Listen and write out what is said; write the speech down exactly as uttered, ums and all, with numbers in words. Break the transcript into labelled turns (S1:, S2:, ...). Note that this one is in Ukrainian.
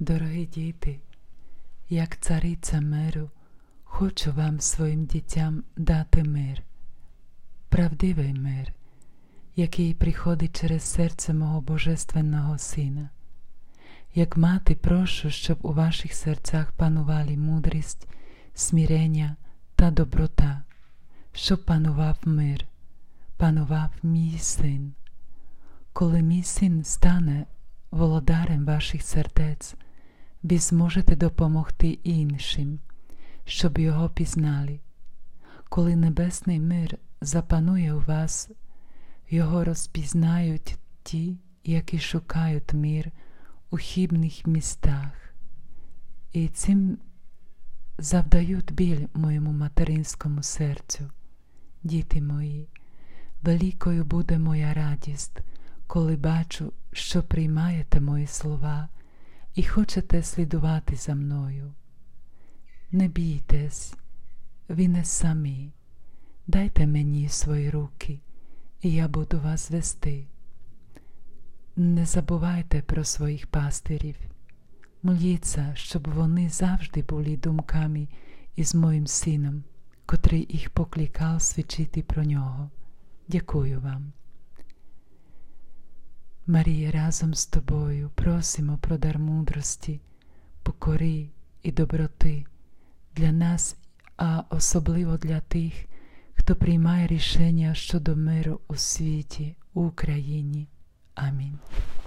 S1: Дорогі діти, як цариця миру, хочу вам, своїм дітям, дати мир, правдивий мир, який приходить через серце мого Божественного Сина. Як мати, прошу, щоб у ваших серцях панували мудрість, смирення та доброта, щоб панував мир, панував мій син. Коли мій син стане володарем ваших сердець, ви зможете допомогти іншим, щоб його пізнали. Коли небесний мир запанує у вас, його розпізнають ті, які шукають мир у хибних містах, і цим завдають біль моєму материнському серцю. Діти мої, великою буде моя радість, коли бачу, що приймаєте мої слова і хочете слідувати за мною. Не бійтесь, ви не самі. Дайте мені свої руки, і я буду вас вести. Не забувайте про своїх пастирів. Моліться, щоб вони завжди були думками із моїм сином, котрий їх покликав свідчити про нього. Дякую вам. Марія, разом з тобою просимо про дар мудрості, покори і доброти для нас, а особливо для тих, хто приймає рішення щодо миру у світі, у Україні. Амінь.